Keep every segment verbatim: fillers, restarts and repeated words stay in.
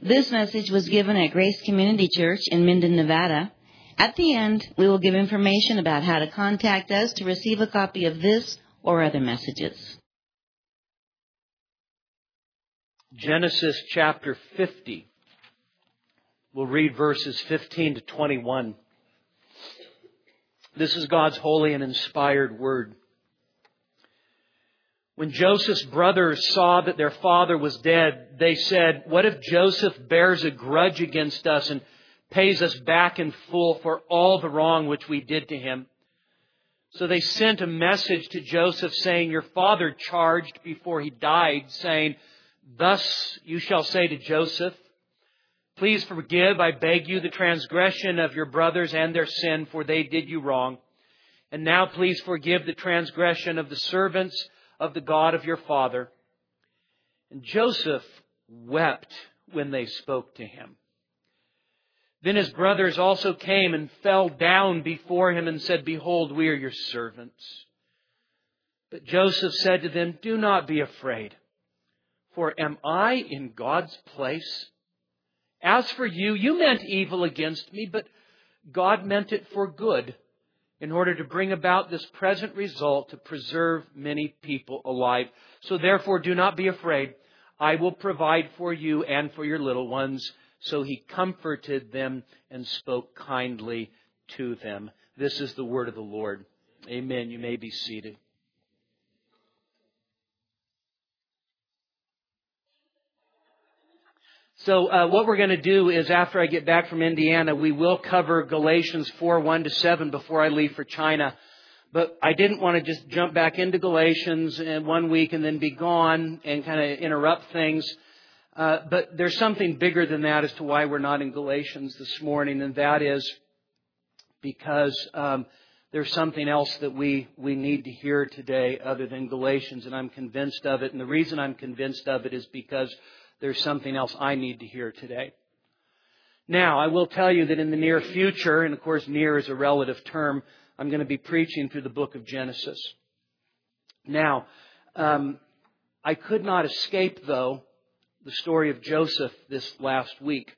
This message was given at Grace Community Church in Minden, Nevada. At the end, we will give information about how to contact us to receive a copy of this or other messages. Genesis chapter fifty. We'll read verses fifteen to twenty-one. This is God's holy and inspired word. When Joseph's brothers saw that their father was dead, they said, "What if Joseph bears a grudge against us and pays us back in full for all the wrong which we did to him?" So they sent a message to Joseph saying, "Your father charged before he died, saying, 'Thus you shall say to Joseph, please forgive, I beg you, the transgression of your brothers and their sin, for they did you wrong. And now please forgive the transgression of the servants of the God of your father.' And Joseph wept when they spoke to him. Then his brothers also came and fell down before him and said, 'Behold, we are your servants.' But Joseph said to them, 'Do not be afraid, for am I in God's place? As for you, you meant evil against me, but God meant it for good, in order to bring about this present result, to preserve many people alive. So therefore, do not be afraid. I will provide for you and for your little ones.' So he comforted them and spoke kindly to them." This is the word of the Lord. Amen. You may be seated. So uh, what we're going to do is, after I get back from Indiana, we will cover Galatians four, one to seven before I leave for China. But I didn't want to just jump back into Galatians in one week and then be gone and kind of interrupt things. Uh, but there's something bigger than that as to why we're not in Galatians this morning, and that is because um, there's something else that we, we need to hear today other than Galatians, and I'm convinced of it. And the reason I'm convinced of it is because there's something else I need to hear today. Now, I will tell you that in the near future, and of course near is a relative term, I'm going to be preaching through the book of Genesis. Now, um, I could not escape, though, the story of Joseph this last week.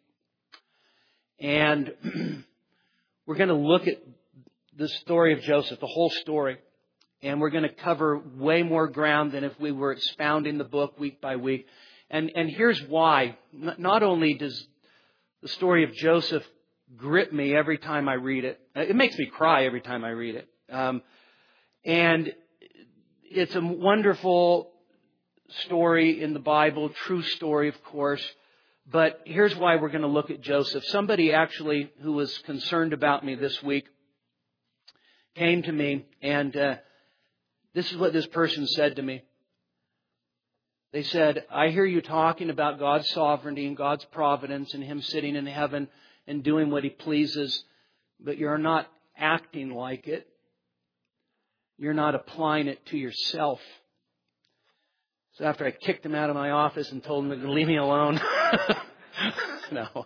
And we're going to look at the story of Joseph, the whole story. And we're going to cover way more ground than if we were expounding the book week by week. And, and here's why. Not only does the story of Joseph grip me every time I read it, it makes me cry every time I read it. Um, and it's a wonderful story in the Bible, true story, of course. But here's why we're going to look at Joseph. Somebody actually who was concerned about me this week came to me, and uh, this is what this person said to me. They said, "I hear you talking about God's sovereignty and God's providence and Him sitting in heaven and doing what He pleases, but you're not acting like it. You're not applying it to yourself." So after I kicked him out of my office and told him to leave me alone, no.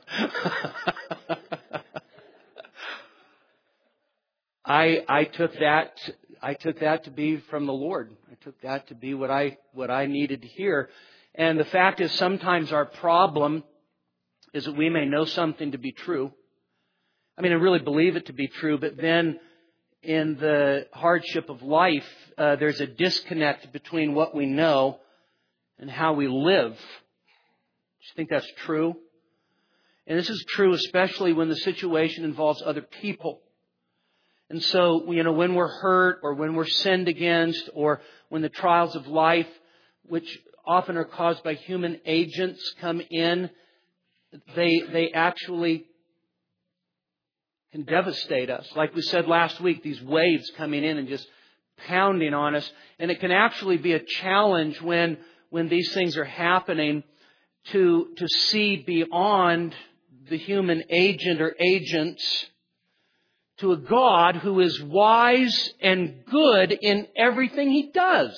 I I took that I took that to be from the Lord. I took that to be what I what I needed to hear. And the fact is, sometimes our problem is that we may know something to be true. I mean, I really believe it to be true, but then in the hardship of life, uh, there's a disconnect between what we know and how we live. Do you think that's true? And this is true especially when the situation involves other people. And so, you know, when we're hurt or when we're sinned against or when the trials of life, which often are caused by human agents, come in, they they actually can devastate us. Like we said last week, these waves coming in and just pounding on us. And it can actually be a challenge when when these things are happening to to see beyond the human agent or agents to a God who is wise and good in everything He does.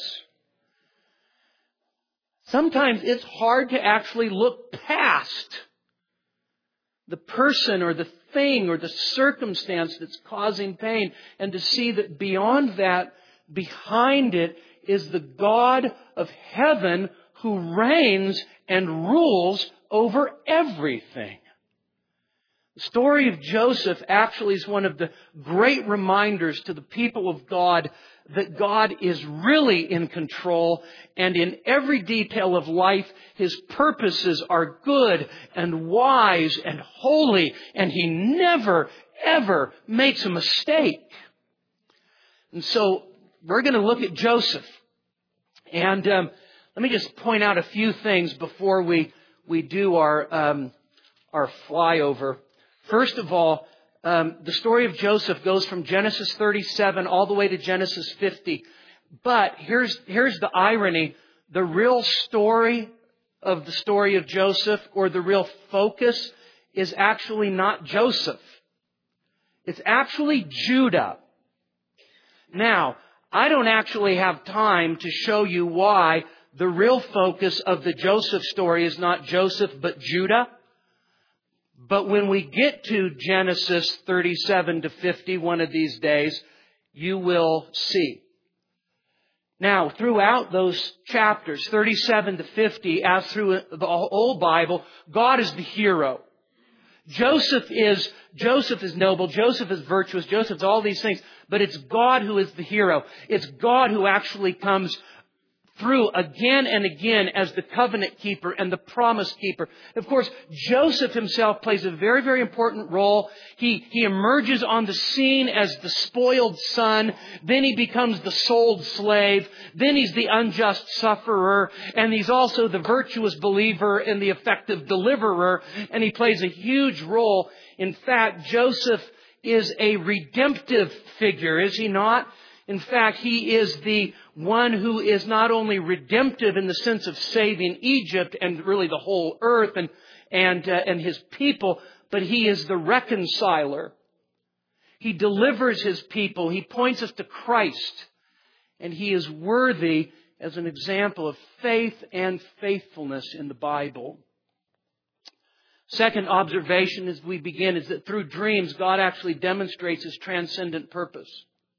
Sometimes it's hard to actually look past the person or the thing or the circumstance that's causing pain and to see that beyond that, behind it, is the God of heaven who reigns and rules over everything. The story of Joseph actually is one of the great reminders to the people of God that God is really in control, and in every detail of life, His purposes are good and wise and holy, and He never, ever makes a mistake. And so we're going to look at Joseph. And um, let me just point out a few things before we, we do our, um, our flyover. First of all, um, the story of Joseph goes from Genesis thirty-seven all the way to Genesis fifty. But here's, here's the irony. The real story of the story of Joseph, or the real focus, is actually not Joseph. It's actually Judah. Now, I don't actually have time to show you why the real focus of the Joseph story is not Joseph, but Judah. But when we get to Genesis thirty-seven to fifty one of these days, you will see. Now, throughout those chapters, thirty-seven to fifty, as through the whole Bible, God is the hero. Joseph is, Joseph is noble, Joseph is virtuous, Joseph is all these things, but it's God who is the hero. It's God who actually comes through again and again as the covenant keeper and the promise keeper. Of course, Joseph himself plays a very, very important role. He, he emerges on the scene as the spoiled son. Then he becomes the sold slave. Then he's the unjust sufferer. And he's also the virtuous believer and the effective deliverer. And he plays a huge role. In fact, Joseph is a redemptive figure, is he not? In fact, he is the one who is not only redemptive in the sense of saving Egypt and really the whole earth and and uh, and his people, but he is the reconciler. He delivers his people. He points us to Christ. And he is worthy as an example of faith and faithfulness in the Bible. Second observation as we begin is that through dreams, God actually demonstrates His transcendent purpose.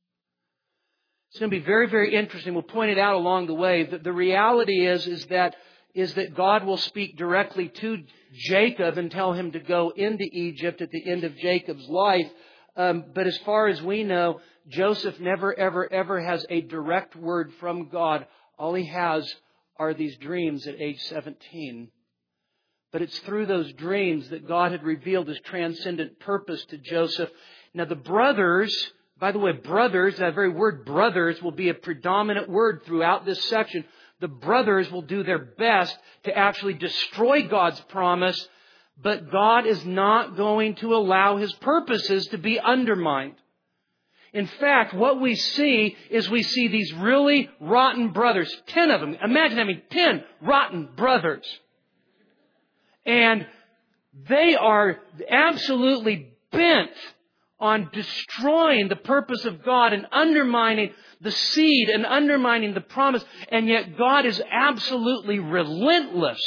It's going to be very, very interesting. We'll point it out along the way. The, the reality is, is that, is that God will speak directly to Jacob and tell him to go into Egypt at the end of Jacob's life. Um, but as far as we know, Joseph never, ever, ever has a direct word from God. All he has are these dreams at age seventeen. But it's through those dreams that God had revealed His transcendent purpose to Joseph. Now the brothers... By the way, brothers, that very word brothers will be a predominant word throughout this section. The brothers will do their best to actually destroy God's promise, but God is not going to allow His purposes to be undermined. In fact, what we see is we see these really rotten brothers, ten of them. Imagine having ten rotten brothers. And they are absolutely bent on destroying the purpose of God and undermining the seed and undermining the promise. And yet God is absolutely relentless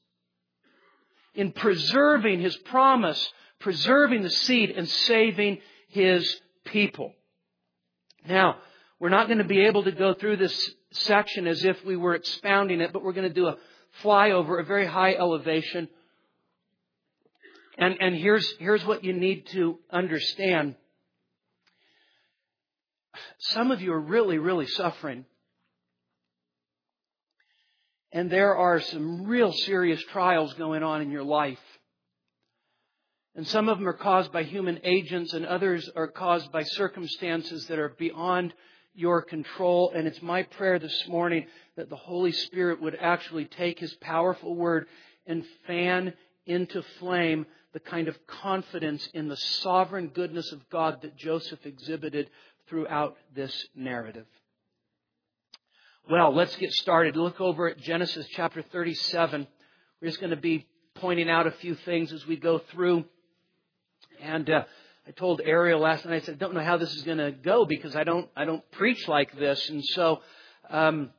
in preserving His promise, preserving the seed, and saving His people. Now, we're not going to be able to go through this section as if we were expounding it, but we're going to do a flyover, a very high elevation. And, and here's, here's what you need to understand. Some of you are really, really suffering. And there are some real serious trials going on in your life. And some of them are caused by human agents, and others are caused by circumstances that are beyond your control. And it's my prayer this morning that the Holy Spirit would actually take His powerful word and fan into flame the kind of confidence in the sovereign goodness of God that Joseph exhibited throughout this narrative. Well, let's get started. Look over at Genesis chapter thirty-seven. We're just going to be pointing out a few things as we go through. And uh, I told Ariel last night, I said, I don't know how this is going to go because I don't, I don't preach like this. And so, um,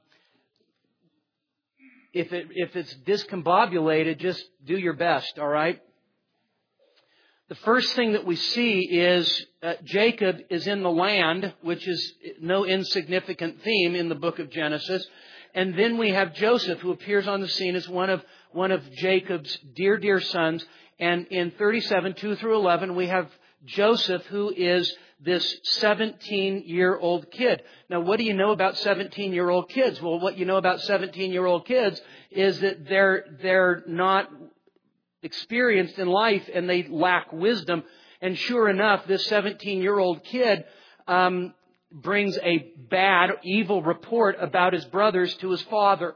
if it, if it's discombobulated, just do your best, all right? The first thing that we see is uh, Jacob is in the land, which is no insignificant theme in the book of Genesis. And then we have Joseph, who appears on the scene as one of one of Jacob's dear, dear sons. And in thirty-seven, two through eleven, we have Joseph, who is this seventeen-year-old kid. Now, what do you know about seventeen-year-old kids? Well, what you know about seventeen-year-old kids is that they're, they're not experienced in life and they lack wisdom. And sure enough, this seventeen-year-old kid um, brings a bad, evil report about his brothers to his father.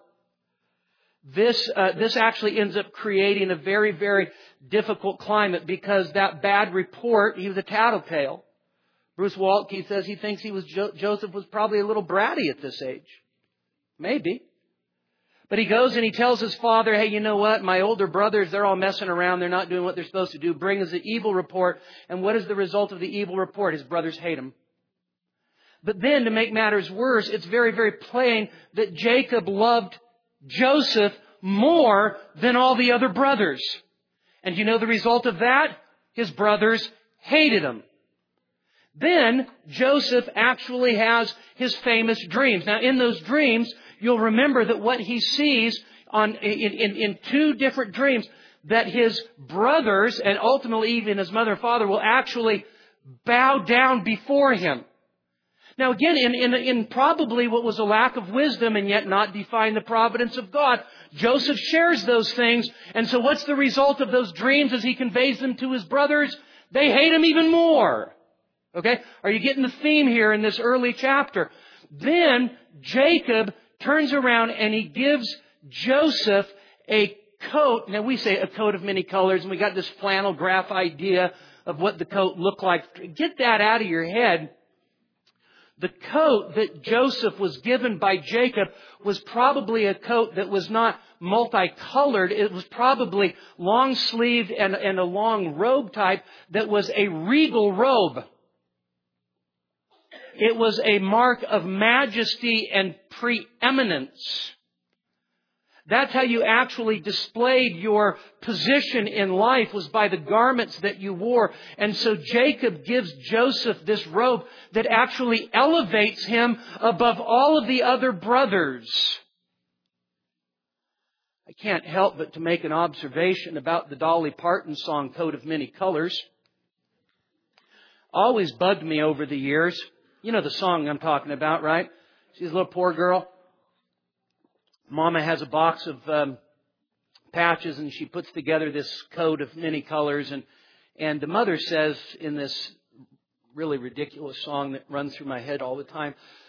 This uh, this actually ends up creating a very, very difficult climate because that bad report, he was a tattletale. Bruce Waltke says he thinks he was jo- Joseph was probably a little bratty at this age. Maybe. But he goes and he tells his father, hey, you know what? My older brothers, they're all messing around. They're not doing what they're supposed to do. Bring us an evil report. And what is the result of the evil report? His brothers hate him. But then, to make matters worse, it's very, very plain that Jacob loved Joseph more than all the other brothers. And you know the result of that? His brothers hated him. Then Joseph actually has his famous dreams. Now, in those dreams, you'll remember that what he sees on in, in, in two different dreams, that his brothers and ultimately even his mother and father will actually bow down before him. Now, again, in, in, in probably what was a lack of wisdom and yet not defying the providence of God, Joseph shares those things. And so what's the result of those dreams as he conveys them to his brothers? They hate him even more. Okay? Are you getting the theme here in this early chapter? Then Jacob turns around and he gives Joseph a coat. Now, we say a coat of many colors, and we got this flannel graph idea of what the coat looked like. Get that out of your head. The coat that Joseph was given by Jacob was probably a coat that was not multicolored. It was probably long-sleeved and, and a long robe type that was a regal robe. It was a mark of majesty and preeminence. That's how you actually displayed your position in life, was by the garments that you wore. And so Jacob gives Joseph this robe that actually elevates him above all of the other brothers. I can't help but to make an observation about the Dolly Parton song, Coat of Many Colors. Always bugged me over the years. You know the song I'm talking about, right? She's a little poor girl. Mama has a box of um, patches, and she puts together this coat of many colors. And, and the mother says in this really ridiculous song that runs through my head all the time,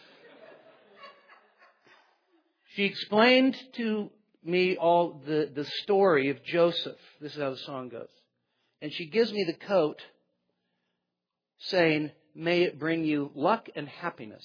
she explained to me all the, the story of Joseph. This is how the song goes. And she gives me the coat saying, may it bring you luck and happiness.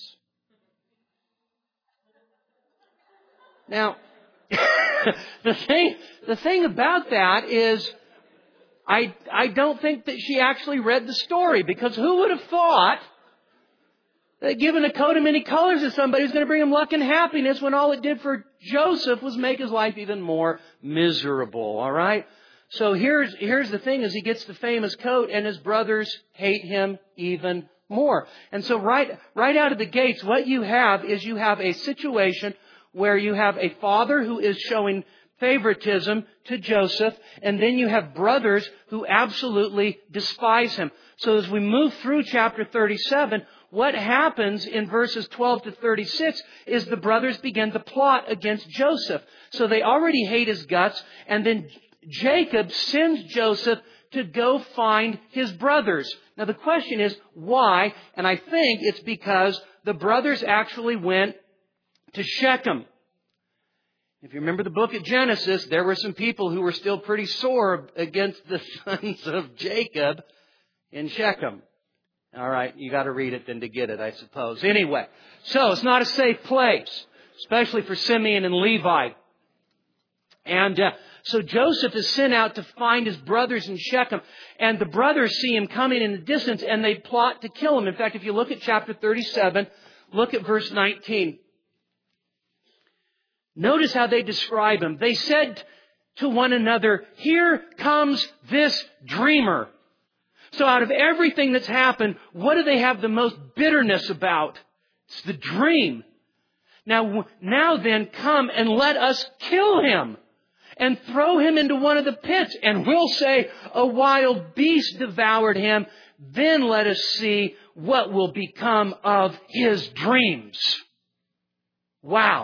Now, the thing, the thing about that is, I, I don't think that she actually read the story, because who would have thought that giving a coat of many colors to somebody was going to bring him luck and happiness when all it did for Joseph was make his life even more miserable, all right? So here's, here's the thing, is he gets the famous coat and his brothers hate him even more. And so right, right out of the gates, what you have is you have a situation where you have a father who is showing favoritism to Joseph, and then you have brothers who absolutely despise him. So as we move through chapter thirty-seven, what happens in verses twelve to thirty-six is the brothers begin to plot against Joseph. So they already hate his guts, and then Jacob sends Joseph to go find his brothers. Now the question is, why? And I think it's because the brothers actually went to Shechem. If you remember the book of Genesis, there were some people who were still pretty sore against the sons of Jacob in Shechem. All right, you got to read it then to get it, I suppose. Anyway, so it's not a safe place, especially for Simeon and Levi. And uh, so Joseph is sent out to find his brothers in Shechem. And the brothers see him coming in the distance, and they plot to kill him. In fact, if you look at chapter thirty-seven, look at verse nineteen. Notice how they describe him. They said to one another, here comes this dreamer. So out of everything that's happened, what do they have the most bitterness about? It's the dream. Now, now then, come and let us kill him, and throw him into one of the pits. And we'll say, a wild beast devoured him. Then let us see what will become of his dreams. Wow.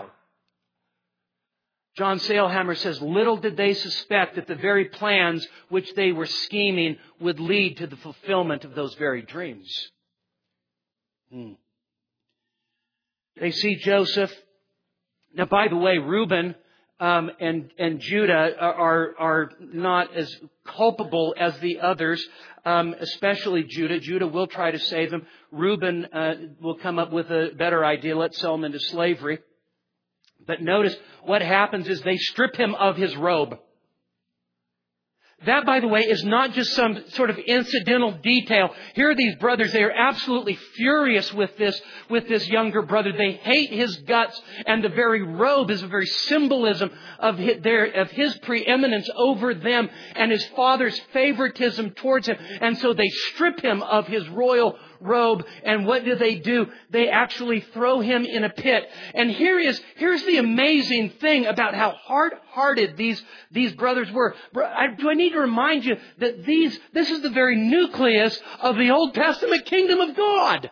John Sailhammer says, little did they suspect that the very plans which they were scheming would lead to the fulfillment of those very dreams. Hmm. They see Joseph. Now, by the way, Reuben um, and and Judah are are not as culpable as the others, um, especially Judah. Judah will try to save him. Reuben uh, will come up with a better idea. Let's sell him into slavery. But notice what happens is they strip him of his robe. That, by the way, is not just some sort of incidental detail. Here are these brothers. They are absolutely furious with this, with this younger brother. They hate his guts, and the very robe is a very symbolism of his, their, of his preeminence over them and his father's favoritism towards him. And so they strip him of his royal robe. And what do they do? They actually throw him in a pit. And here is, here's the amazing thing about how hard-hearted these, these brothers were. Do I need to remind you that these, this is the very nucleus of the Old Testament kingdom of God.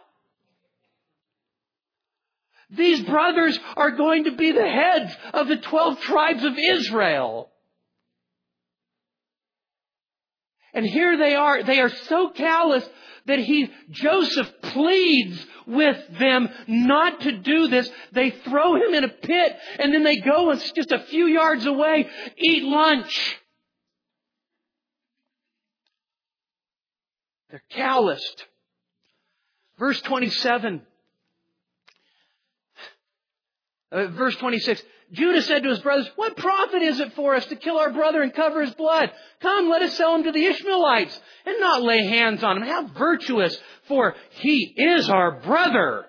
These brothers are going to be the heads of the twelve tribes of Israel. And here they are. They are so callous that he, Joseph pleads with them not to do this. They throw him in a pit, and then they go and just a few yards away, eat lunch. They're calloused. Verse twenty-seven. Uh, verse twenty-six. Judah said to his brothers, what profit is it for us to kill our brother and cover his blood? Come, let us sell him to the Ishmaelites and not lay hands on him. How virtuous, for he is our brother.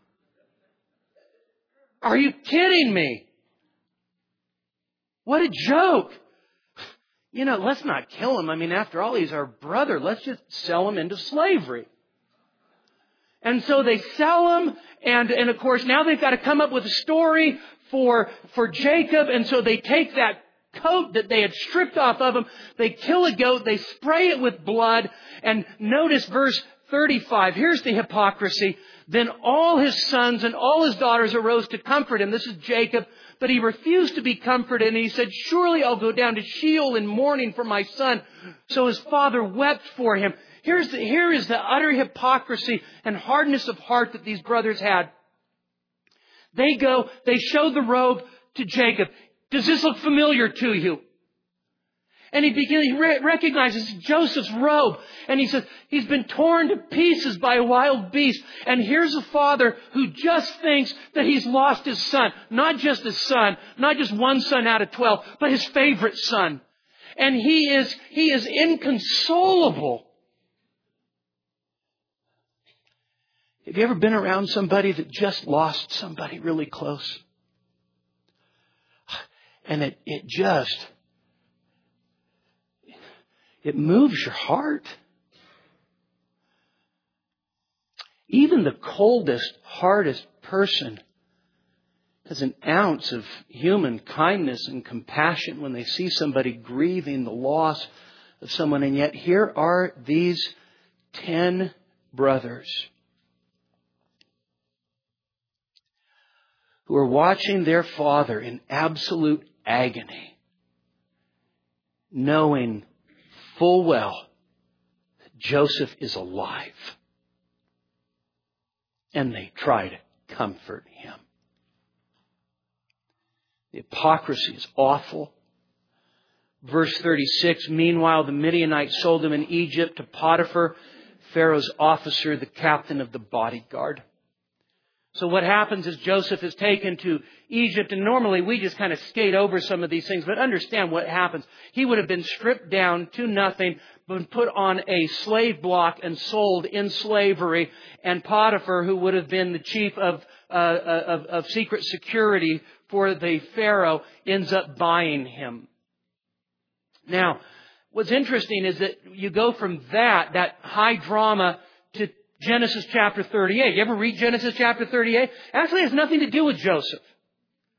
Are you kidding me? What a joke. You know, let's not kill him. I mean, after all, he's our brother. Let's just sell him into slavery. And so they sell him, and, and of course, now they've got to come up with a story for, for Jacob, and so they take that coat that they had stripped off of him, they kill a goat, they spray it with blood, and notice verse thirty-five. Here's the hypocrisy. Then all his sons and all his daughters arose to comfort him. This is Jacob, but he refused to be comforted, and he said, surely I'll go down to Sheol in mourning for my son. So his father wept for him. Here's the, here is the utter hypocrisy and hardness of heart that these brothers had. They go, they show the robe to Jacob. Does this look familiar to you? And he begins, he re- recognizes Joseph's robe. And he says, he's been torn to pieces by a wild beast. And here's a father who just thinks that he's lost his son. Not just his son, not just one son out of twelve, but his favorite son. And he is, he is inconsolable. Have you ever been around somebody that just lost somebody really close? And it, it just, it moves your heart. Even the coldest, hardest person has an ounce of human kindness and compassion when they see somebody grieving the loss of someone. And yet here are these ten brothers who are watching their father in absolute agony, knowing full well that Joseph is alive. And they try to comfort him. The hypocrisy is awful. Verse thirty-six, meanwhile the Midianites sold him in Egypt to Potiphar, Pharaoh's officer, the captain of the bodyguard. So what happens is Joseph is taken to Egypt, and normally we just kind of skate over some of these things, but understand what happens. He would have been stripped down to nothing, been put on a slave block and sold in slavery, and Potiphar, who would have been the chief of, uh, of, of secret security for the Pharaoh, ends up buying him. Now, what's interesting is that you go from that, that high drama, to Genesis chapter thirty-eight. You ever read Genesis chapter thirty-eight? Actually, it has nothing to do with Joseph.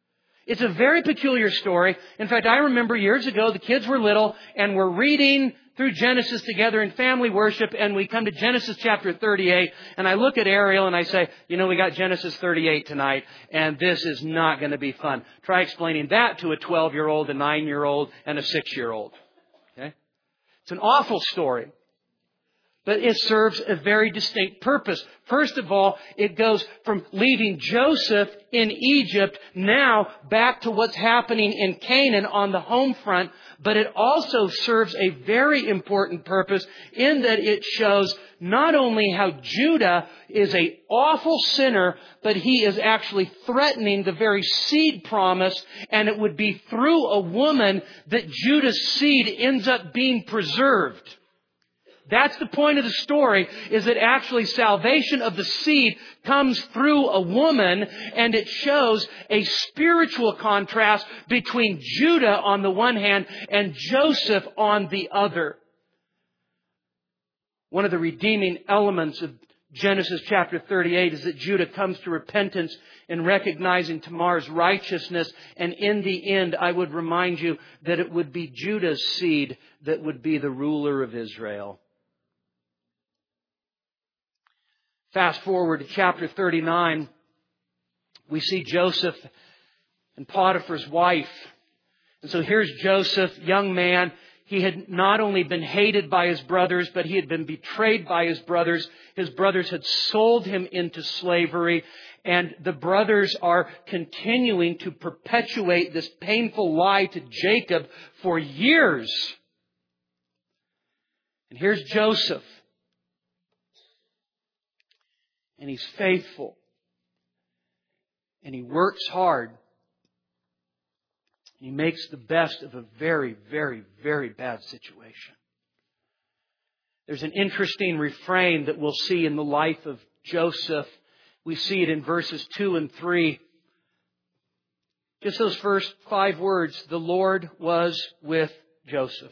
It's a very peculiar story. In fact, I remember years ago, the kids were little and we're reading through Genesis together in family worship, and we come to Genesis chapter thirty-eight, and I look at Ariel and I say, you know, we got Genesis thirty-eight tonight, and this is not going to be fun. Try explaining that to a twelve-year-old, a nine-year-old, and a six-year-old. Okay? It's an awful story. But it serves a very distinct purpose. First of all, it goes from leaving Joseph in Egypt now back to what's happening in Canaan on the home front. But it also serves a very important purpose in that it shows not only how Judah is an awful sinner, but he is actually threatening the very seed promise. And it would be through a woman that Judah's seed ends up being preserved. That's the point of the story, is that actually salvation of the seed comes through a woman, and it shows a spiritual contrast between Judah on the one hand and Joseph on the other. One of the redeeming elements of Genesis chapter thirty-eight is that Judah comes to repentance in recognizing Tamar's righteousness, and in the end, I would remind you that it would be Judah's seed that would be the ruler of Israel. Fast forward to chapter thirty-nine, we see Joseph and Potiphar's wife. And so here's Joseph, young man. He had not only been hated by his brothers, but he had been betrayed by his brothers. His brothers had sold him into slavery. And the brothers are continuing to perpetuate this painful lie to Jacob for years. And here's Joseph. And he's faithful. And he works hard. He makes the best of a very, very, very bad situation. There's an interesting refrain that we'll see in the life of Joseph. We see it in verses two and three. Just those first five words, the Lord was with Joseph.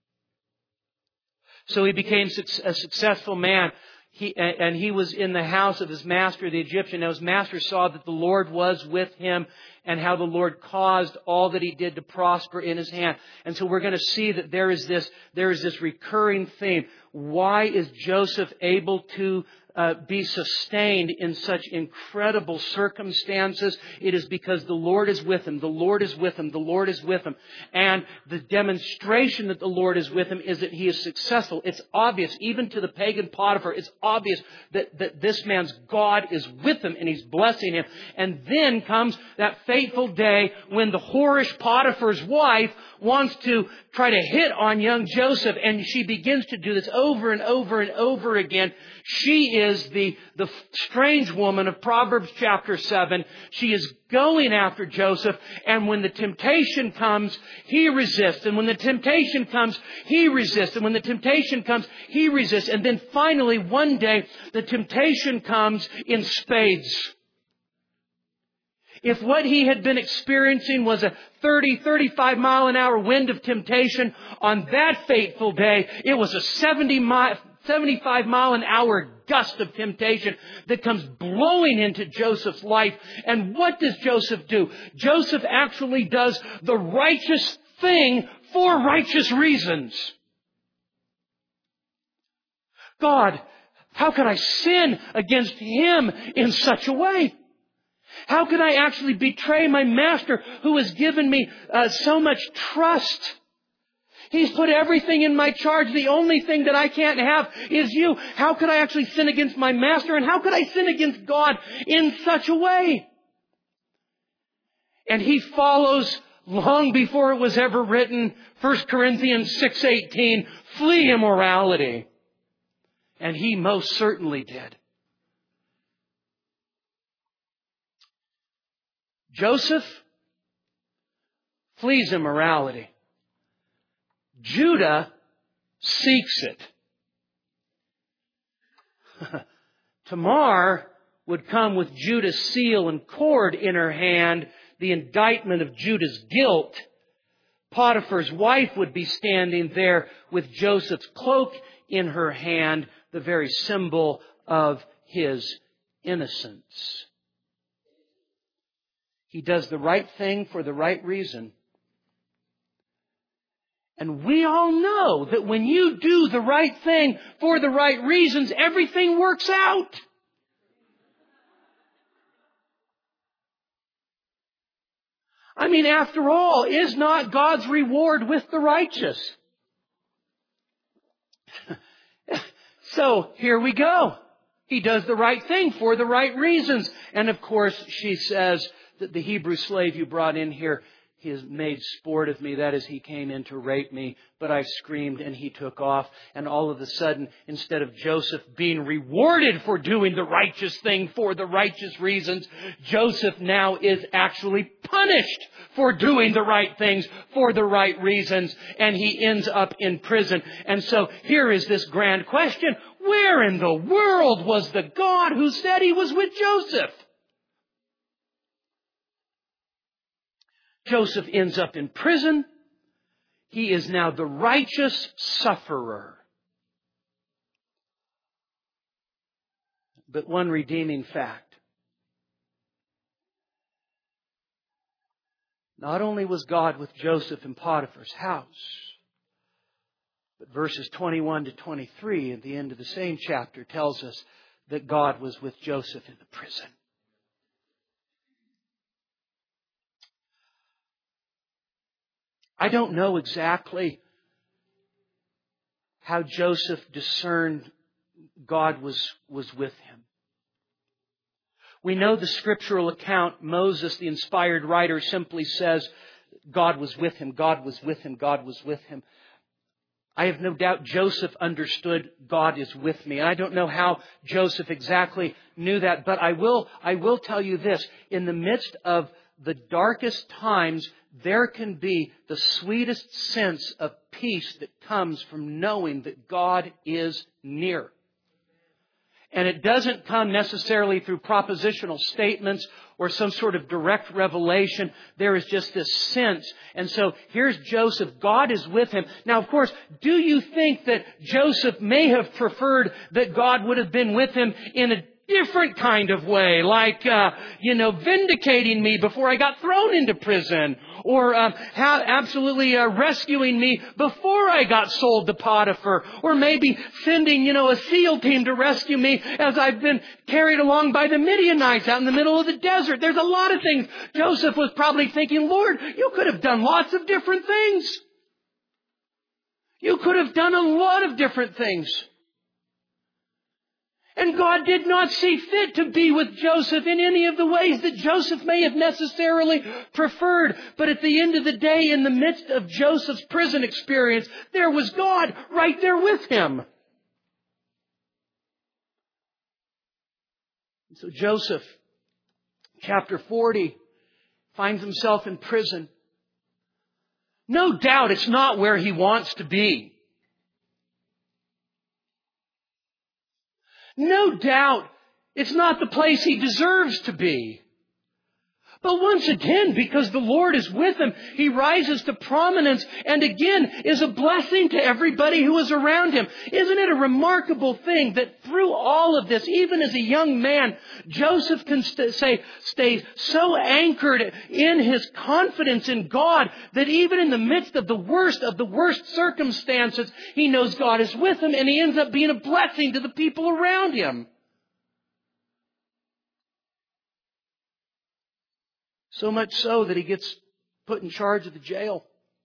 So he became a successful man. He, and he was in the house of his master, the Egyptian. Now his master saw that the Lord was with him and how the Lord caused all that he did to prosper in his hand. And so we're going to see that there is this, there is this recurring theme. Why is Joseph able to uh, be sustained in such incredible circumstances? It is because the Lord is with him. The Lord is with him. The Lord is with him. And the demonstration that the Lord is with him is that he is successful. It's obvious, even to the pagan Potiphar, it's obvious that, that this man's God is with him and he's blessing him. And then comes that fateful day when the whorish Potiphar's wife wants to try to hit on young Joseph, and she begins to do this over and over and over again. She is the, the strange woman of Proverbs chapter seven. She is going after Joseph, and when the temptation comes, he resists. And when the temptation comes, he resists. And when the temptation comes, he resists. And then finally, one day, the temptation comes in spades. If what he had been experiencing was a thirty, thirty-five mile an hour wind of temptation, on that fateful day, it was a seventy mile, seventy-five mile an hour gust of temptation that comes blowing into Joseph's life. And what does Joseph do? Joseph actually does the righteous thing for righteous reasons. God, how could I sin against him in such a way? How could I actually betray my master who has given me uh, so much trust? He's put everything in my charge. The only thing that I can't have is you. How could I actually sin against my master? And how could I sin against God in such a way? And he follows long before it was ever written, First Corinthians six eighteen, flee immorality. And he most certainly did. Joseph flees immorality. Judah seeks it. Tamar would come with Judah's seal and cord in her hand, the indictment of Judah's guilt. Potiphar's wife would be standing there with Joseph's cloak in her hand, the very symbol of his innocence. He does the right thing for the right reason. And we all know that when you do the right thing for the right reasons, everything works out. I mean, after all, is not God's reward with the righteous? So, here we go. He does the right thing for the right reasons. And of course, she says that the Hebrew slave you brought in here, he has made sport of me. That is, he came in to rape me, but I screamed and he took off. And all of a sudden, instead of Joseph being rewarded for doing the righteous thing for the righteous reasons, Joseph now is actually punished for doing the right things for the right reasons. And he ends up in prison. And so here is this grand question. Where in the world was the God who said he was with Joseph? Joseph ends up in prison. He is now the righteous sufferer. But one redeeming fact. Not only was God with Joseph in Potiphar's house, but verses twenty-one to twenty-three at the end of the same chapter tells us that God was with Joseph in the prison. I don't know exactly how Joseph discerned God was, was with him. We know the scriptural account. Moses, the inspired writer, simply says, God was with him, God was with him, God was with him. I have no doubt Joseph understood God is with me. And I don't know how Joseph exactly knew that, but I will, I will tell you this. In the midst of the darkest times, there can be the sweetest sense of peace that comes from knowing that God is near. And it doesn't come necessarily through propositional statements or some sort of direct revelation. There is just this sense. And so here's Joseph. God is with him. Now, of course, do you think that Joseph may have preferred that God would have been with him in a different kind of way, like, uh, you know, vindicating me before I got thrown into prison, or um, ha- absolutely uh, rescuing me before I got sold to Potiphar, or maybe sending, you know, a SEAL team to rescue me as I've been carried along by the Midianites out in the middle of the desert. There's a lot of things. Joseph was probably thinking, Lord, you could have done lots of different things. You could have done a lot of different things. And God did not see fit to be with Joseph in any of the ways that Joseph may have necessarily preferred. But at the end of the day, in the midst of Joseph's prison experience, there was God right there with him. And so Joseph, chapter forty, finds himself in prison. No doubt it's not where he wants to be. No doubt it's not the place he deserves to be. But once again, because the Lord is with him, he rises to prominence and again is a blessing to everybody who is around him. Isn't it a remarkable thing that through all of this, even as a young man, Joseph can st- say, stay so anchored in his confidence in God that even in the midst of the worst of the worst circumstances, he knows God is with him and he ends up being a blessing to the people around him. So much so that he gets put in charge of the jail.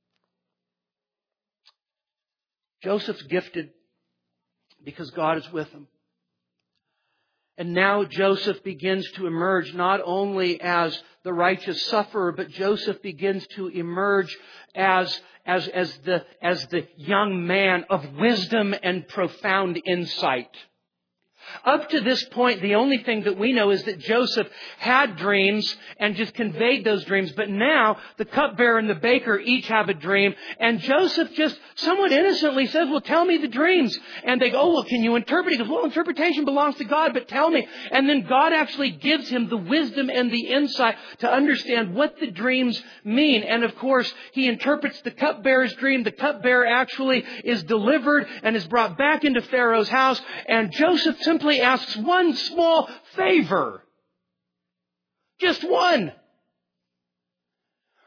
Joseph's gifted because God is with him. And now Joseph begins to emerge not only as the righteous sufferer, but Joseph begins to emerge as, as, as, the, as the young man of wisdom and profound insight. Up to this point, the only thing that we know is that Joseph had dreams and just conveyed those dreams. But now the cupbearer and the baker each have a dream. And Joseph just somewhat innocently says, well, tell me the dreams. And they go, oh, well, can you interpret? He goes, well, interpretation belongs to God, but tell me. And then God actually gives him the wisdom and the insight to understand what the dreams mean. And of course, he interprets the cupbearer's dream. The cupbearer actually is delivered and is brought back into Pharaoh's house. And Joseph simply asks one small favor. Just one.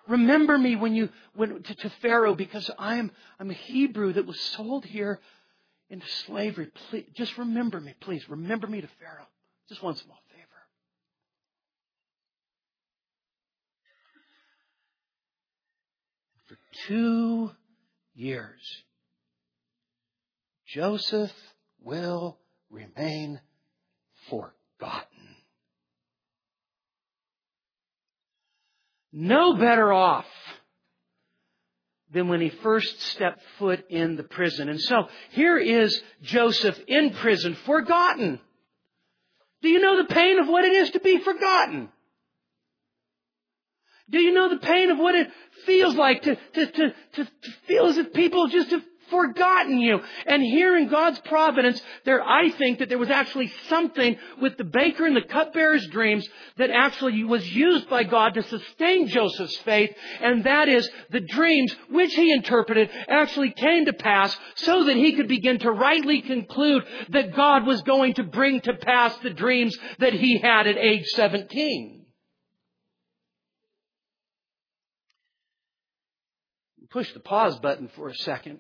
Remember me when you went to, to Pharaoh, because I am I'm a Hebrew that was sold here into slavery. Please, just remember me, please. Remember me to Pharaoh. Just one small favor. For two years, Joseph will remain forgotten. No better off than when he first stepped foot in the prison. And so here is Joseph in prison, forgotten. Do you know the pain of what it is to be forgotten? Do you know the pain of what it feels like to, to, to, to, to feel as if people just have forgotten you? And here in God's providence, there, I think that there was actually something with the baker and the cupbearer's dreams that actually was used by God to sustain Joseph's faith. And that is, the dreams which he interpreted actually came to pass so that he could begin to rightly conclude that God was going to bring to pass the dreams that he had at age seventeen. Push the pause button for a second.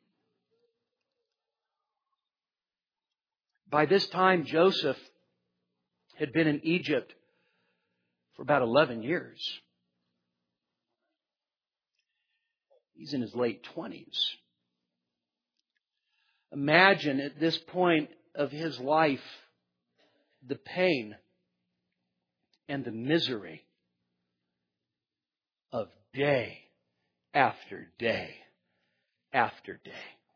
By this time, Joseph had been in Egypt for about eleven years. He's in his late twenties. Imagine at this point of his life the pain and the misery of day after day after day.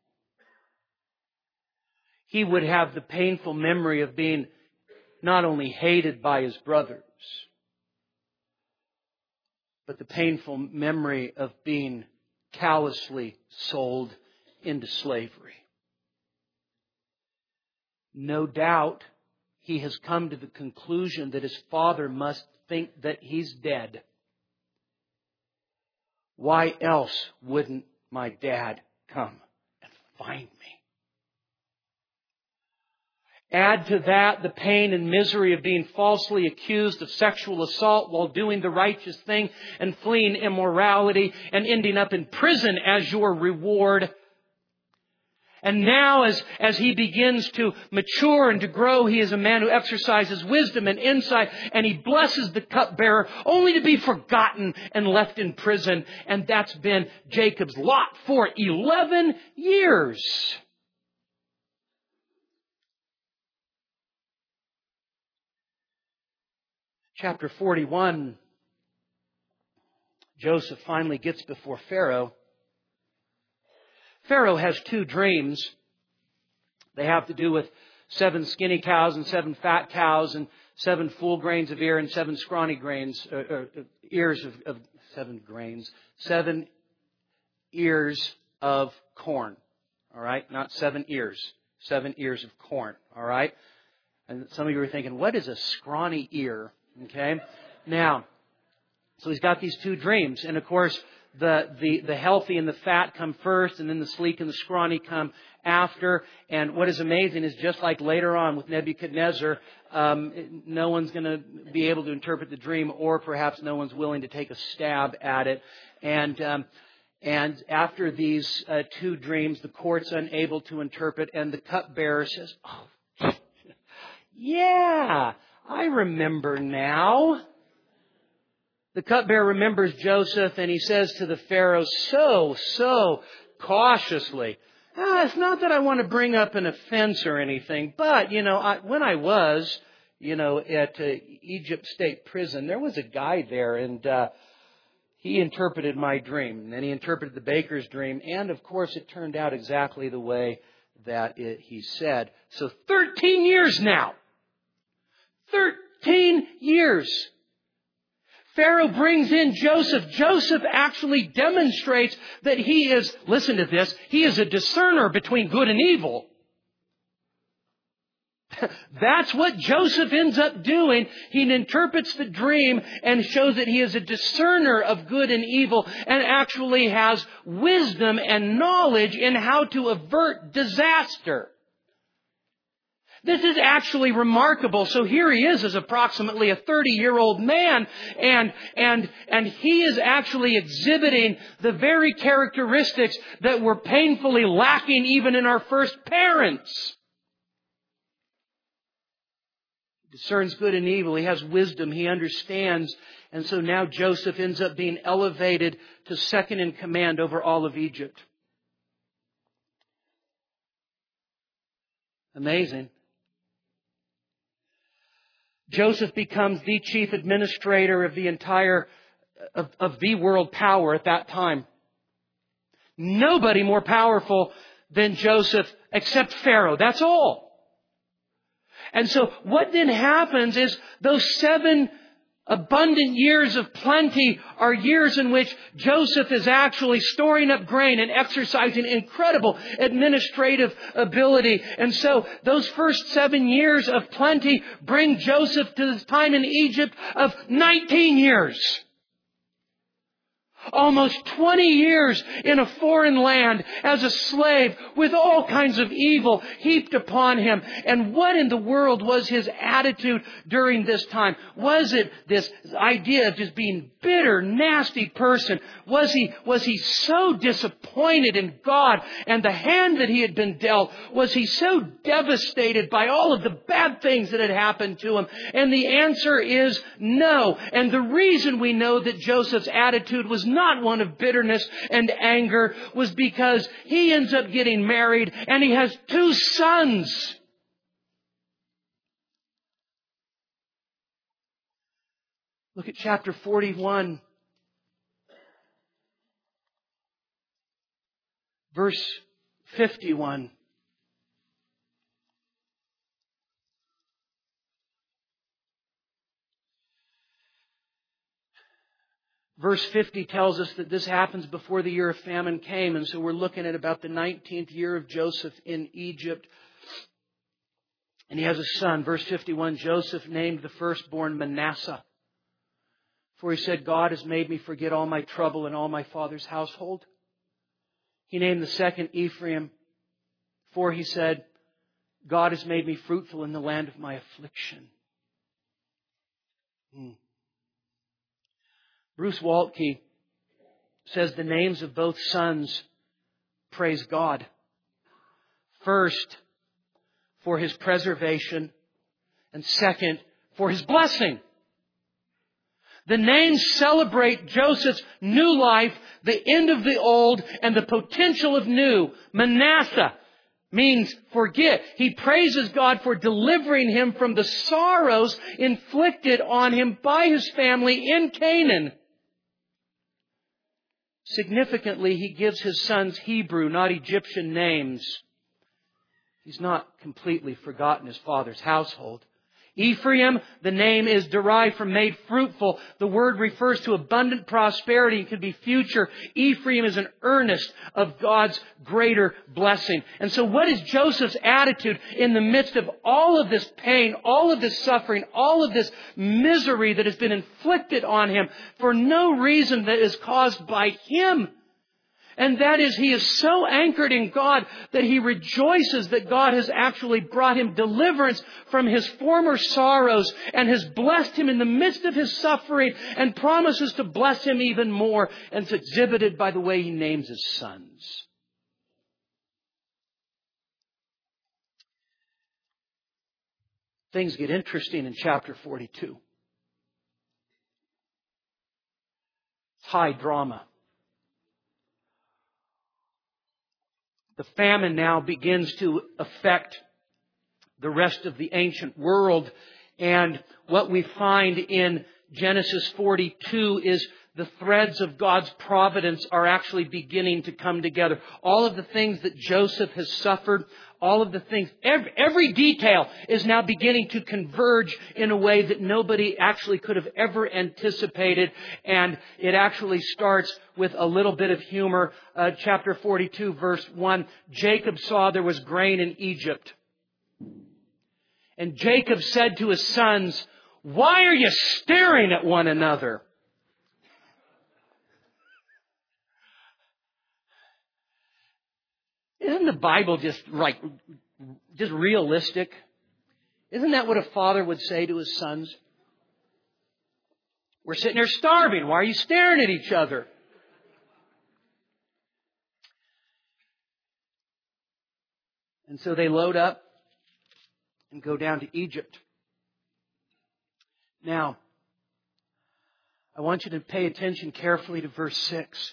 He would have the painful memory of being not only hated by his brothers, but the painful memory of being callously sold into slavery. No doubt he has come to the conclusion that his father must think that he's dead. Why else wouldn't my dad come and find me? Add to that the pain and misery of being falsely accused of sexual assault while doing the righteous thing and fleeing immorality and ending up in prison as your reward. And now as, as he begins to mature and to grow, he is a man who exercises wisdom and insight, and he blesses the cupbearer only to be forgotten and left in prison. And that's been Jacob's lot for eleven years. Chapter forty-one, Joseph finally gets before Pharaoh. Pharaoh has two dreams. They have to do with seven skinny cows and seven fat cows and seven full grains of ear and seven scrawny grains, uh, uh, ears of, of seven grains, seven ears of corn. All right, not seven ears, seven ears of corn. All right, and some of you are thinking, what is a scrawny ear? Okay, now, so he's got these two dreams, and of course, The, the, the healthy and the fat come first, and then the sleek and the scrawny come after. And what is amazing is just like later on with Nebuchadnezzar, um, no one's going to be able to interpret the dream, or perhaps no one's willing to take a stab at it. And um, and after these uh, two dreams, the court's unable to interpret, and the cupbearer says, "Oh, yeah, I remember now." The cupbearer remembers Joseph, and he says to the Pharaoh so, so cautiously, ah, it's not that I want to bring up an offense or anything, but, you know, I, when I was, you know, at uh, Egypt State Prison, there was a guy there, and uh, he interpreted my dream. And then he interpreted the baker's dream, and, of course, it turned out exactly the way that it, he said. So thirteen years now. thirteen years. Pharaoh brings in Joseph. Joseph actually demonstrates that he is, listen to this, he is a discerner between good and evil. That's what Joseph ends up doing. He interprets the dream and shows that he is a discerner of good and evil, and actually has wisdom and knowledge in how to avert disaster. This is actually remarkable. So here he is as approximately a thirty-year-old man, and, and, and he is actually exhibiting the very characteristics that were painfully lacking even in our first parents. He discerns good and evil. He has wisdom. He understands. And so now Joseph ends up being elevated to second in command over all of Egypt. Amazing. Joseph becomes the chief administrator of the entire, of, of the world power at that time. Nobody more powerful than Joseph except Pharaoh. That's all. And so what then happens is those seven abundant years of plenty are years in which Joseph is actually storing up grain and exercising incredible administrative ability. And so those first seven years of plenty bring Joseph to this time in Egypt of nineteen years. Almost twenty years in a foreign land as a slave with all kinds of evil heaped upon him. And what in the world was his attitude during this time? Was it this idea of just being bitter, nasty person? Was he, was he so disappointed in God and the hand that he had been dealt? Was he so devastated by all of the bad things that had happened to him? And the answer is no. And the reason we know that Joseph's attitude was not one of bitterness and anger was because he ends up getting married and he has two sons. Look at chapter forty-one, verse fifty-one. Verse fifty tells us that this happens before the year of famine came. And so we're looking at about the nineteenth year of Joseph in Egypt. And he has a son. Verse fifty-one, Joseph named the firstborn Manasseh. For he said, God has made me forget all my trouble and all my father's household. He named the second Ephraim. For he said, God has made me fruitful in the land of my affliction. Hmm. Bruce Waltke says the names of both sons praise God. First, for His preservation, and second, for His blessing. The names celebrate Joseph's new life, the end of the old, and the potential of new. Manasseh means forget. He praises God for delivering him from the sorrows inflicted on him by his family in Canaan. Significantly, he gives his sons Hebrew, not Egyptian names. He's not completely forgotten his father's household. Ephraim, the name is derived from made fruitful. The word refers to abundant prosperity. It could be future. Ephraim is an earnest of God's greater blessing. And so what is Joseph's attitude in the midst of all of this pain, all of this suffering, all of this misery that has been inflicted on him for no reason that is caused by him? And that is, he is so anchored in God that he rejoices that God has actually brought him deliverance from his former sorrows and has blessed him in the midst of his suffering and promises to bless him even more. And it's exhibited by the way he names his sons. Things get interesting in chapter forty-two. It's high drama. The famine now begins to affect the rest of the ancient world. And what we find in Genesis forty-two is the threads of God's providence are actually beginning to come together. All of the things that Joseph has suffered, all of the things, every, every detail is now beginning to converge in a way that nobody actually could have ever anticipated. And it actually starts with a little bit of humor. Uh, chapter forty-two, verse one, Jacob saw there was grain in Egypt. And Jacob said to his sons, "Why are you staring at one another?" Isn't the Bible just like, just realistic? Isn't that what a father would say to his sons? We're sitting there starving. Why are you staring at each other? And so they load up and go down to Egypt. Now, I want you to pay attention carefully to verse six.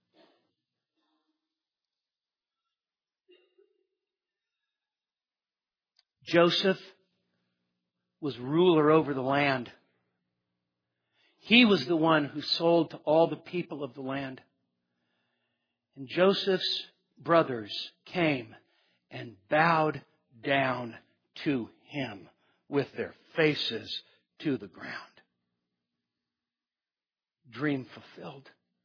Joseph was ruler over the land. He was the one who sold to all the people of the land. And Joseph's brothers came and bowed down to him with their faces to the ground. Dream fulfilled.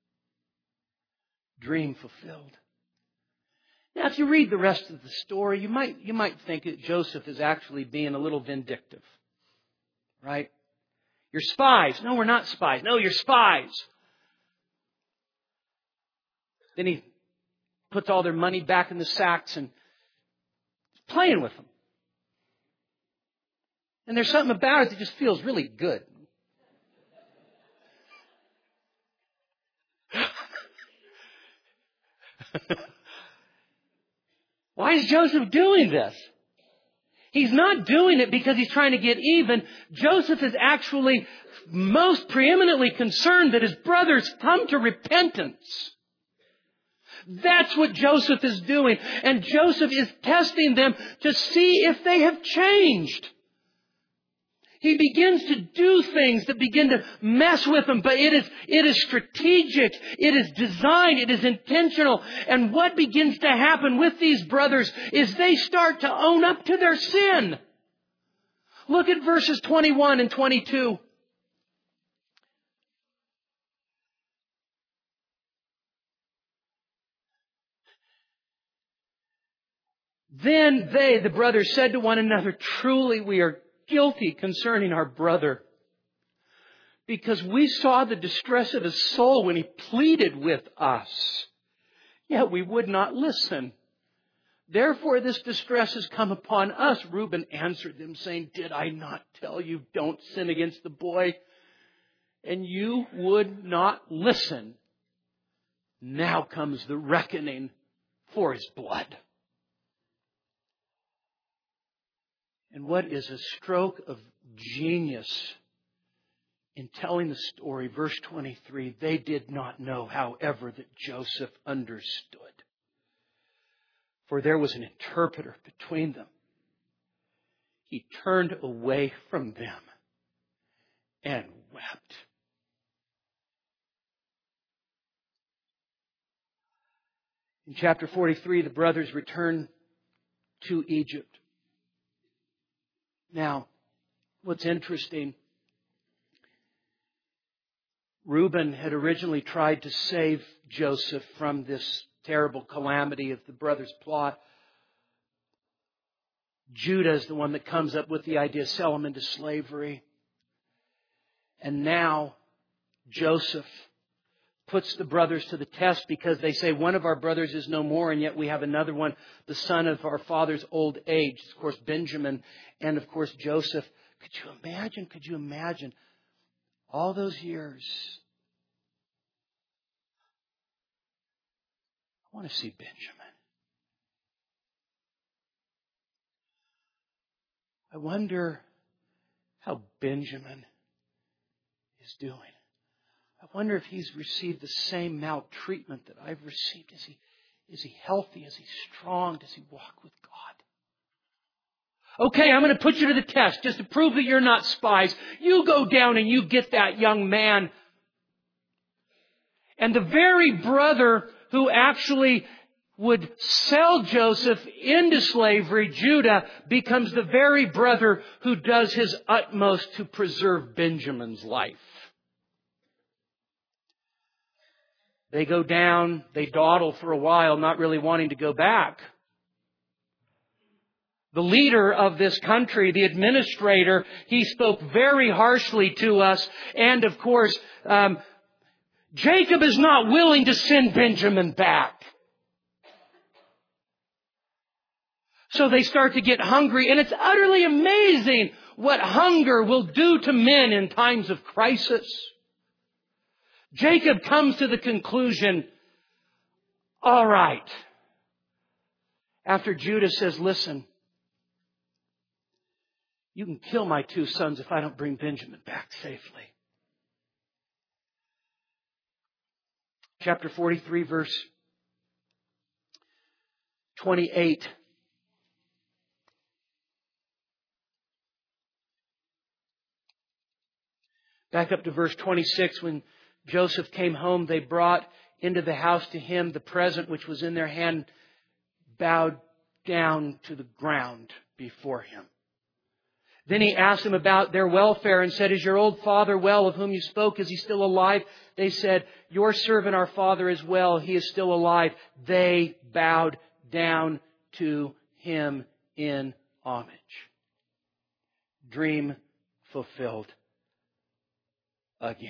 Dream fulfilled. Now, if you read the rest of the story, you might, you might think that Joseph is actually being a little vindictive. Right? You're spies. No, we're not spies. No, you're spies. Then he puts all their money back in the sacks and is playing with them. And there's something about it that just feels really good. Why is Joseph doing this? He's not doing it because he's trying to get even. Joseph is actually most preeminently concerned that his brothers come to repentance. That's what Joseph is doing. And Joseph is testing them to see if they have changed. He begins to do things that begin to mess with them, but it is, it is strategic, it is designed, it is intentional. And what begins to happen with these brothers is they start to own up to their sin. Look at verses twenty-one and twenty-two. Then they, the brothers, said to one another, "Truly we are guilty concerning our brother, because we saw the distress of his soul when he pleaded with us, yet we would not listen. Therefore this distress has come upon us." Reuben answered them, saying, "Did I not tell you, don't sin against the boy? And you would not listen. Now comes the reckoning for his blood." And what is a stroke of genius in telling the story, verse twenty-three, they did not know, however, that Joseph understood. For there was an interpreter between them. He turned away from them and wept. In chapter forty-three, the brothers return to Egypt. Now, what's interesting, Reuben had originally tried to save Joseph from this terrible calamity of the brothers' plot. Judah is the one that comes up with the idea, sell him into slavery. And now Joseph puts the brothers to the test because they say one of our brothers is no more, and yet we have another one, the son of our father's old age. Of course, Benjamin and, of course, Joseph. Could you imagine? Could you imagine all those years? I want to see Benjamin. I wonder how Benjamin is doing. I wonder if he's received the same maltreatment that I've received. Is he, is he healthy? Is he strong? Does he walk with God? Okay, I'm going to put you to the test just to prove that you're not spies. You go down and you get that young man. And the very brother who actually would sell Joseph into slavery, Judah, becomes the very brother who does his utmost to preserve Benjamin's life. They go down, they dawdle for a while, not really wanting to go back. The leader of this country, the administrator, he spoke very harshly to us. And of course, um, Jacob is not willing to send Benjamin back. So they start to get hungry, and it's utterly amazing what hunger will do to men in times of crisis. Jacob comes to the conclusion, all right. After Judah says, listen, you can kill my two sons if I don't bring Benjamin back safely. Chapter forty-three, verse twenty-eight. Back up to verse twenty-six. When Joseph came home, they brought into the house to him the present which was in their hand, bowed down to the ground before him. Then he asked them about their welfare and said, is your old father well, of whom you spoke? Is he still alive? They said, your servant, our father, is well. He is still alive. They bowed down to him in homage. Dream fulfilled again.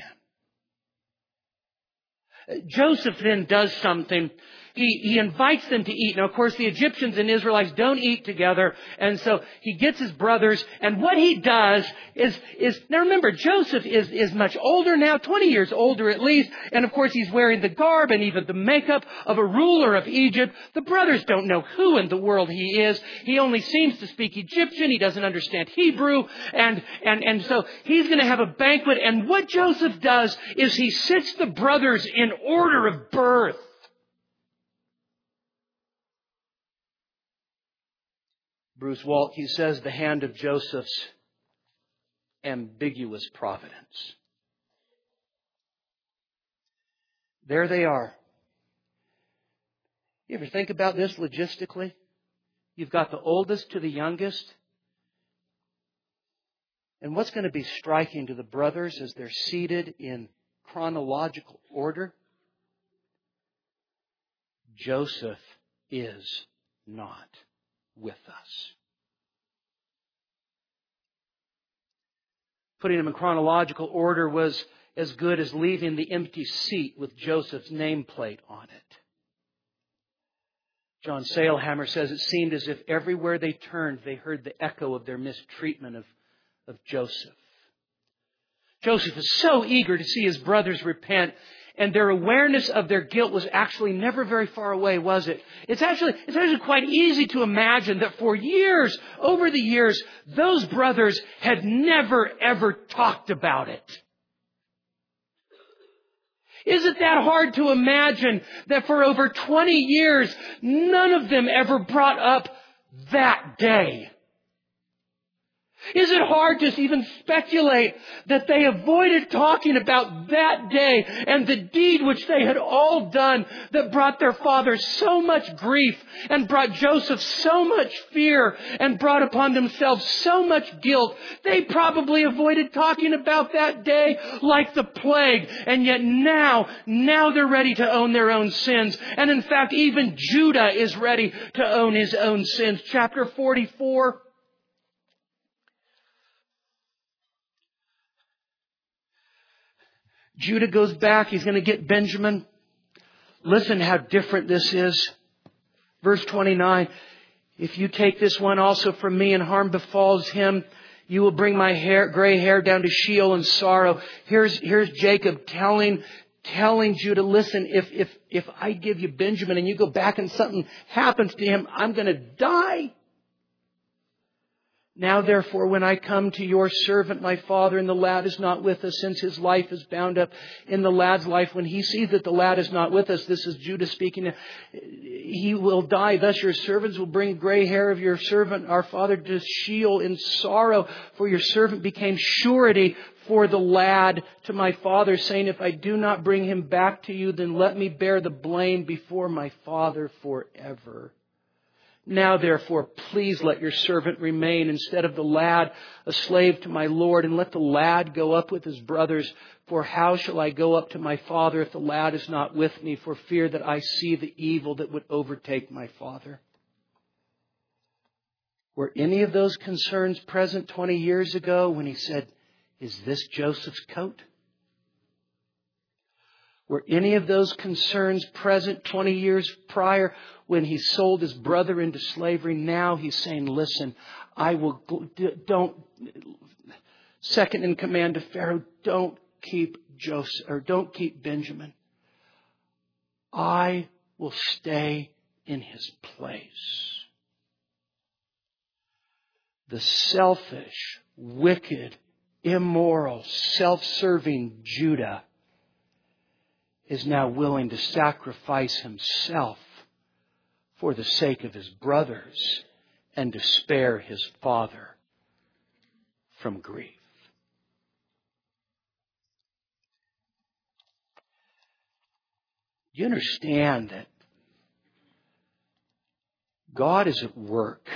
Joseph then does something. He, he invites them to eat. Now, of course, the Egyptians and Israelites don't eat together. And so he gets his brothers. And what he does is, is now remember, Joseph is, is much older now, twenty years older at least. And of course, he's wearing the garb and even the makeup of a ruler of Egypt. The brothers don't know who in the world he is. He only seems to speak Egyptian. He doesn't understand Hebrew. And, and, and so he's going to have a banquet. And what Joseph does is he sits the brothers in order of birth. Bruce Waltke says the hand of Joseph's ambiguous providence. There they are. You ever think about this logistically? You've got the oldest to the youngest. And what's going to be striking to the brothers as they're seated in chronological order? Joseph is not with us. Putting them in chronological order was as good as leaving the empty seat with Joseph's nameplate on it. John Sailhammer says it seemed as if everywhere they turned, they heard the echo of their mistreatment of, of Joseph. Joseph is so eager to see his brothers repent, and their awareness of their guilt was actually never very far away, was it? It's actually, it's actually quite easy to imagine that for years, over the years, those brothers had never, ever talked about it. Is it that hard to imagine that for over twenty years, none of them ever brought up that day? Is it hard to even speculate that they avoided talking about that day and the deed which they had all done that brought their father so much grief and brought Joseph so much fear and brought upon themselves so much guilt? They probably avoided talking about that day like the plague. And yet now, now they're ready to own their own sins. And in fact, even Judah is ready to own his own sins. Chapter forty-four. Judah goes back. He's going to get Benjamin. Listen how different this is. Verse twenty-nine. If you take this one also from me and harm befalls him, you will bring my hair, gray hair down to Sheol in sorrow. Here's, here's Jacob telling, telling Judah, listen, if, if, if I give you Benjamin and you go back and something happens to him, I'm going to die. Now, therefore, when I come to your servant, my father, and the lad is not with us, since his life is bound up in the lad's life, when he sees that the lad is not with us, this is Judah speaking, he will die. Thus your servants will bring gray hair of your servant, our father, to Sheol in sorrow, for your servant became surety for the lad to my father, saying, if I do not bring him back to you, then let me bear the blame before my father forever. Now, therefore, please let your servant remain instead of the lad, a slave to my Lord, and let the lad go up with his brothers. For how shall I go up to my father if the lad is not with me, for fear that I see the evil that would overtake my father? Were any of those concerns present twenty years ago when he said, is this Joseph's coat? Were any of those concerns present twenty years prior when he sold his brother into slavery? Now he's saying, listen, I will, don't, second in command to Pharaoh, don't keep Joseph, or don't keep Benjamin. I will stay in his place. The selfish, wicked, immoral, self-serving Judah is now willing to sacrifice himself for the sake of his brothers and to spare his father from grief. You understand that God is at work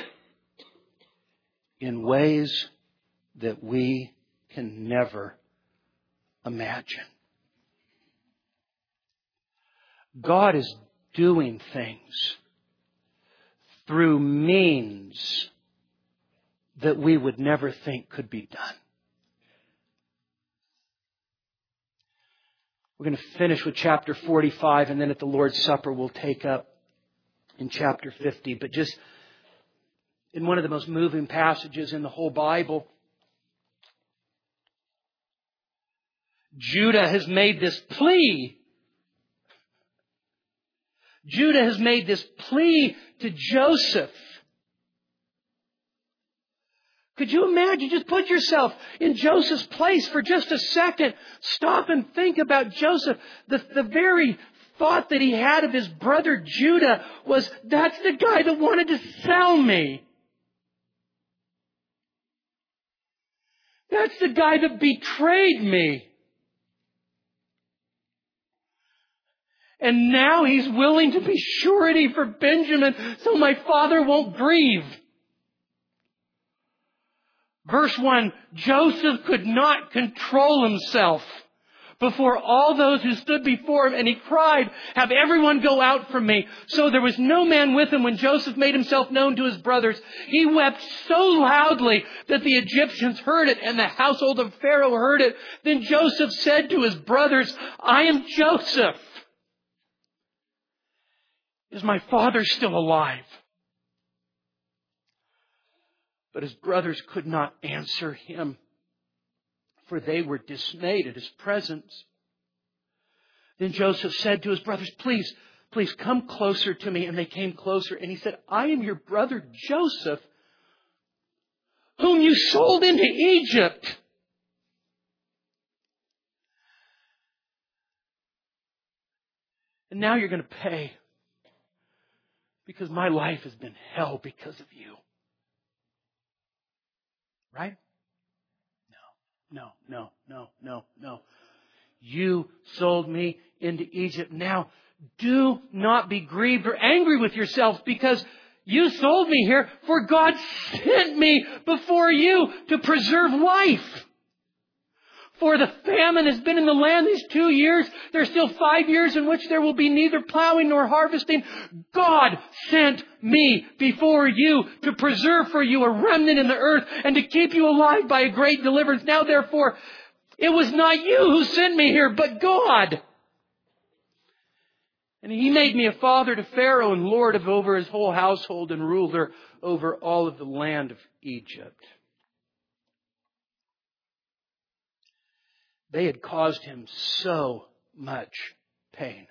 in ways that we can never imagine. God is doing things through means that we would never think could be done. We're going to finish with chapter forty-five, and then at the Lord's Supper we'll take up in chapter fifty. But just in one of the most moving passages in the whole Bible, Judah has made this plea. Judah has made this plea to Joseph. Could you imagine? Just put yourself in Joseph's place for just a second. Stop and think about Joseph. The, the very thought that he had of his brother Judah was, that's the guy that wanted to sell me. That's the guy that betrayed me. And now he's willing to be surety for Benjamin so my father won't grieve. Verse one, Joseph could not control himself before all those who stood before him, and he cried, have everyone go out from me. So there was no man with him when Joseph made himself known to his brothers. He wept so loudly that the Egyptians heard it, and the household of Pharaoh heard it. Then Joseph said to his brothers, I am Joseph. Is my father still alive? But his brothers could not answer him, for they were dismayed at his presence. Then Joseph said to his brothers, please, please come closer to me. And they came closer. And he said, I am your brother Joseph, whom you sold into Egypt. And now you're going to pay, because my life has been hell because of you. Right? No, no, no, no, no. You sold me into Egypt. Now, do not be grieved or angry with yourselves because you sold me here, for God sent me before you to preserve life. For the famine has been in the land these two years. There are still five years in which there will be neither plowing nor harvesting. God sent me before you to preserve for you a remnant in the earth and to keep you alive by a great deliverance. Now, therefore, it was not you who sent me here, but God. And he made me a father to Pharaoh and lord of over his whole household and ruler over all of the land of Egypt. They had caused him so much pain.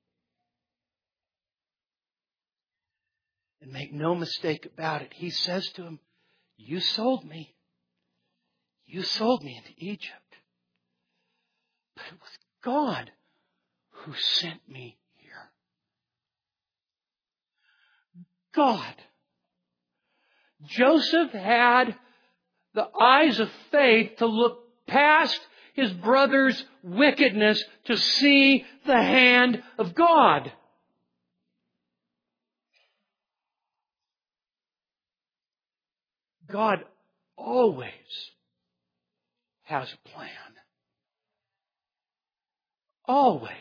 And make no mistake about it, he says to him, you sold me. You sold me into Egypt. But it was God who sent me here. God. Joseph had the eyes of faith to look past his brother's wickedness to see the hand of God. God always has a plan. Always.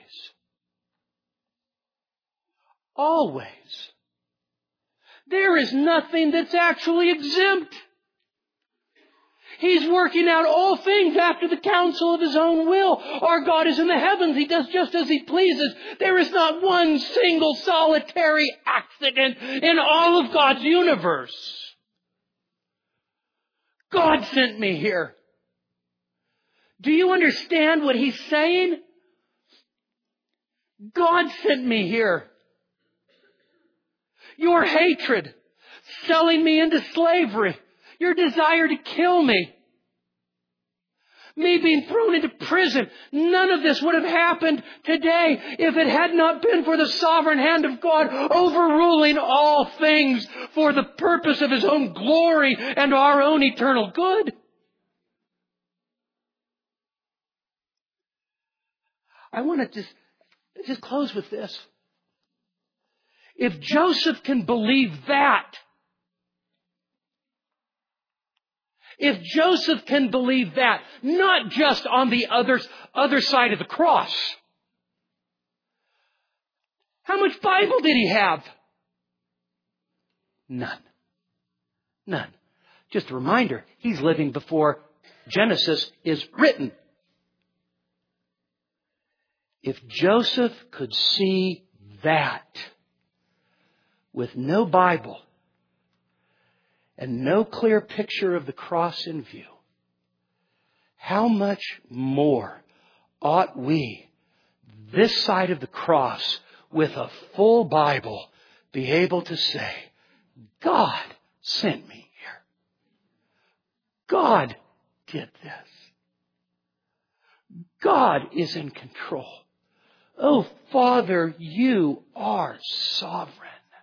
Always. There is nothing that's actually exempt. He's working out all things after the counsel of His own will. Our God is in the heavens. He does just as He pleases. There is not one single solitary accident in all of God's universe. God sent me here. Do you understand what He's saying? God sent me here. Your hatred, selling me into slavery, your desire to kill me, me being thrown into prison, none of this would have happened today if it had not been for the sovereign hand of God overruling all things for the purpose of His own glory and our own eternal good. I want to just, just close with this. If Joseph can believe that, if Joseph can believe that, not just on the other, other side of the cross, how much Bible did he have? None. None. Just a reminder, he's living before Genesis is written. If Joseph could see that with no Bible and no clear picture of the cross in view, how much more ought we, this side of the cross, with a full Bible, be able to say, God sent me here. God did this. God is in control. Oh, Father, you are sovereign.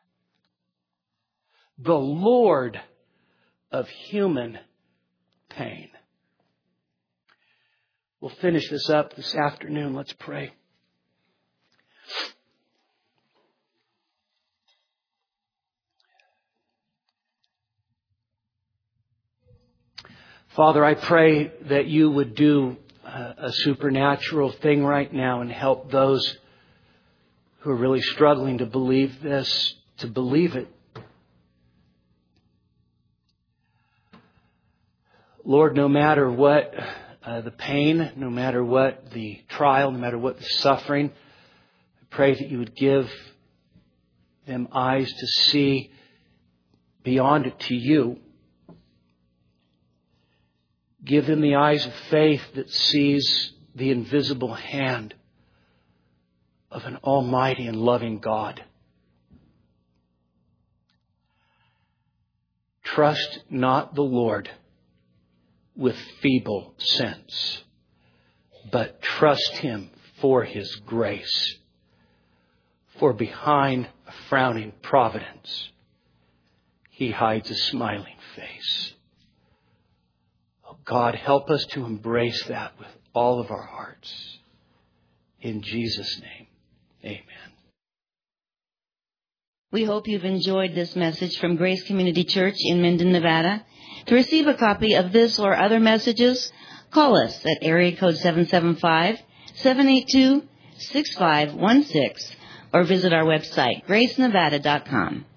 The Lord of human pain. We'll finish this up this afternoon. Let's pray. Father, I pray that you would do a supernatural thing right now and help those who are really struggling to believe this, to believe it. Lord, no matter what uh, the pain, no matter what the trial, no matter what the suffering, I pray that you would give them eyes to see beyond it to you. Give them the eyes of faith that sees the invisible hand of an almighty and loving God. Trust not the Lord with feeble sense, but trust Him for His grace. For behind a frowning providence, He hides a smiling face. Oh God, help us to embrace that with all of our hearts. In Jesus' name, amen. We hope you've enjoyed this message from Grace Community Church in Minden, Nevada. To receive a copy of this or other messages, call us at area code seven seven five, seven eight two, six five one six or visit our website, grace nevada dot com.